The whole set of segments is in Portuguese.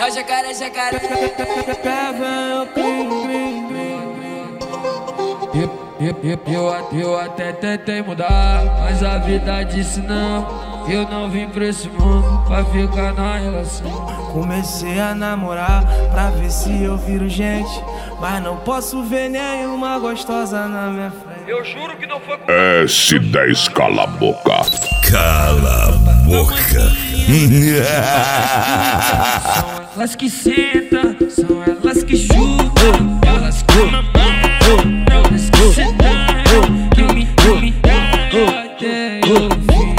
É o jacaré, jacaré. Eu até tentei mudar, mas a vida disse não. Eu não vim pra esse mundo pra ficar na relação. Comecei a namorar pra ver se eu viro gente, mas não posso ver nenhuma gostosa na minha frente. Eu juro que não foi com S10, cala a boca. Cala a boca. São elas que sentam, são elas que chupam, elas que mamam, elas que sentam, que me dão até eu vi.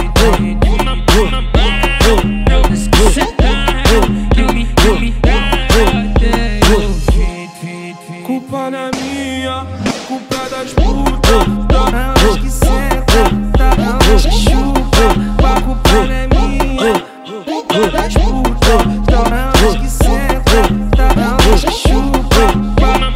Elas que sentam, que me dão até eu vi. Culpa não é minha, culpa é das putas. Elas que sentam, elas que chupam. A culpa não é minha, culpa é das putas. Elas que sentam, elas que chupam.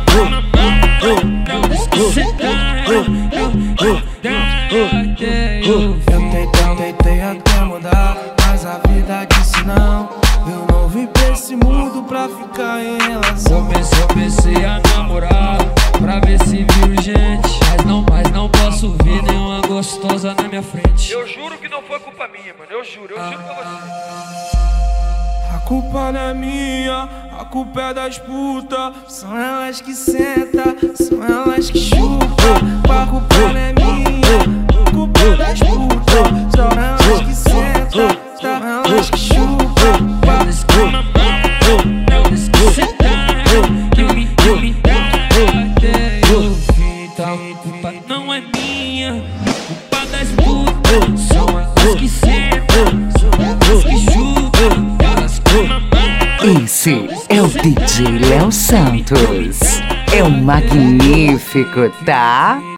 Elas que sentam, até eu vi. Eu tentei até mudar, mas a vida disse não. Eu não vim pra esse mundo pra ficar em relação. Eu comecei a namorar pra ver se viro gente, mas não posso ver nenhuma gostosa na minha frente. Eu juro que não foi culpa minha, mano. Eu juro pra você. A culpa não é minha, a culpa é das putas. São elas que sentam, são elas que chupam. A culpa não é minha, a culpa é das putas. São elas que sentam, são elas que chupam. Elas que mamam, elas que sentam, que me dão até eu vi. A culpa não é minha, a culpa das putas. São elas que sentam, são elas que chupam, elas que mamam. Esse é o DJ Léo Santos. É o magnífico, tá?